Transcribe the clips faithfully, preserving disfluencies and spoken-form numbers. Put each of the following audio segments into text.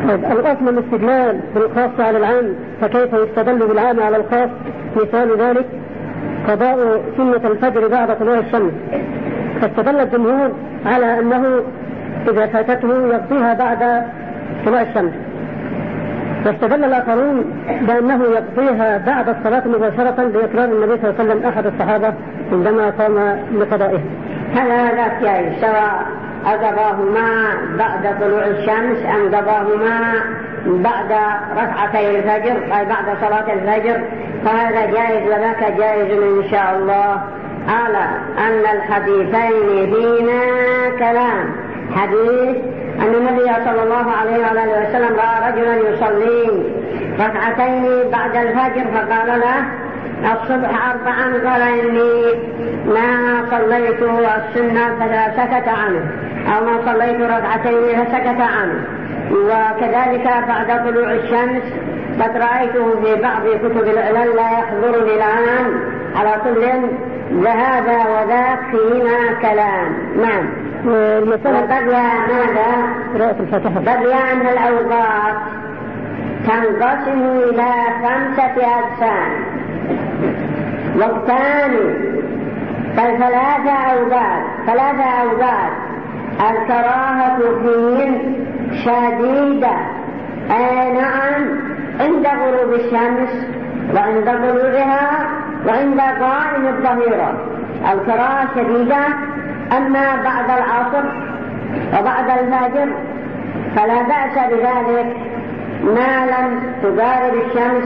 الأصل الاستدلال بالخاص على العام، فكيف يستدل بالعام على الخاص؟ مثال ذلك قضاء سنة الفجر بعد طلوع الشمس، فاستدل الجمهور على أنه إذا فاتته يقضيها بعد طلوع الشمس، واستدل الآخرون بأنه يقضيها بعد الصلاة مباشرة لإقرار النبي صلى الله عليه وسلم أحد الصحابة عندما قام لقضائه. هذا شيء سواء أقضاهما بعد طلوع الشمس أم قضاهما بعد ركعتي الفجر أي بعد صلاة الفجر، فهذا جائز وذاك جائز إن شاء الله، على أن الحديثين فينا كلام. حديث أن النبي صلى الله عليه وآله وسلم رأى رجلا يصلي ركعتين بعد الفجر فقال له الصبح أربعا، قال إني ما صليت السنة فسكت عنه، أو ما صليت ركعتين فسكت عنه. وكذلك بعد طلوع الشمس قد رأيته في بعض كتب العلل لا يحضرني الآن، على كل هذا وذاك فينا كلام. نعم. وقبل ماذا؟ قبل أن الأوقات تنقسم إلى خمسة أقسام، وقتان فالثلاثة أوقات ثلاثة أوقات الكراهة فيهن شديدة، أي نعم، عند غروب الشمس وعند طلوعها وعند قائم الظهيرة الكراهة شديدة. أما بعد العصر وبعد الفجر فلا بأس بذلك ما لم تقارب الشمس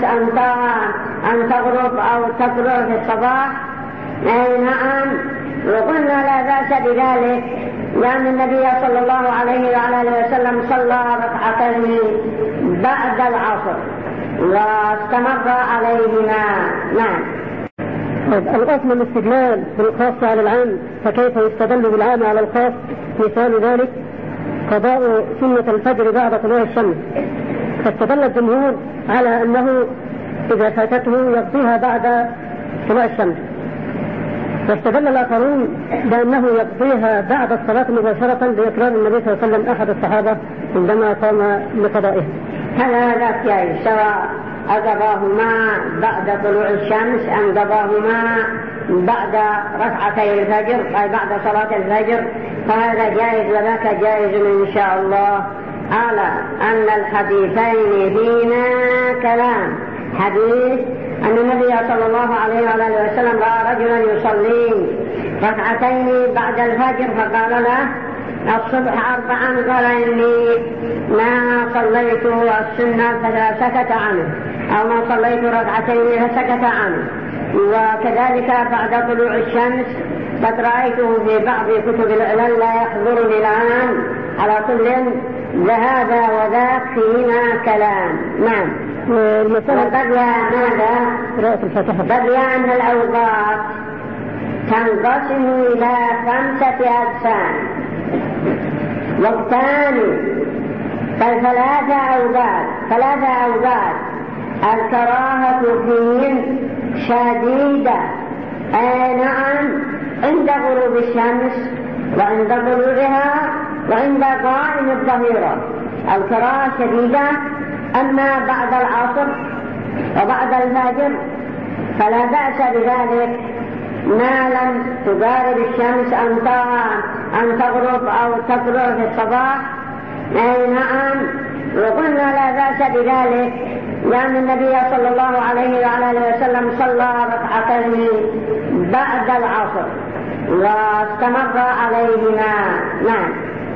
أن تغرب أو تطلع في الصباح، أي نعم. وقلنا لا بأس بذلك لأن النبي صلى الله عليه وآله وسلم صلى ركعتين بعد العصر واستمر عليهما. نعم. الأصل الاستدلال بالخاص على العام، فكيف يستدل بالعام على الخاص؟ مثال ذلك قضاء سنة الفجر بعد طلوع الشمس، فاستدل الجمهور على أنه إذا فاتته يقضيها بعد طلوع الشمس، واستدل الآخرون بأنه يقضيها بعد الصلاة مباشرة لإقرار النبي صلى الله عليه وسلم أحد الصحابة عندما قام لقضائه. هذا شيء سواء أقضاهما بعد طلوع الشمس أم قضاهما بعد ركعتي الفجر أي بعد صلاة الفجر، فهذا جائز وذاك جائز إن شاء الله، على أن الحديثين فينا كلام. حديث أن النبي صلى الله عليه وآله وسلم رأى رجلا يصلي ركعتين بعد الفجر فقال له الصبح أربعا، قال إني ما صليت السنة فسكت عنه، أو ما صليت ركعتين فسكت عنه. وكذلك بعد طلوع الشمس قد رأيته في بعض كتب العلل لا يحضرني الآن، على كل هذا وذاك فينا كلام. نعم. وقبل ماذا؟ قبل أن الأوقات تنقسم إلى خمسة أقسام، وقتان فالثلاثة أوقات ثلاثة أوقات الكراهة فيهن شديدة، أي نعم، عند غروب الشمس وعند طلوعها وعند قائم الظهيرة الكراهة شديدة. أما بعد العصر وبعد الفجر فلا بأس بذلك ما لم تقارب الشمس أن تغرب أو تطلع في الصباح، أي نعم. وقلنا لا بأس بذلك لأن النبي صلى الله عليه وآله وسلم صلى ركعتين بعد العصر واستمر عليهما. نعم.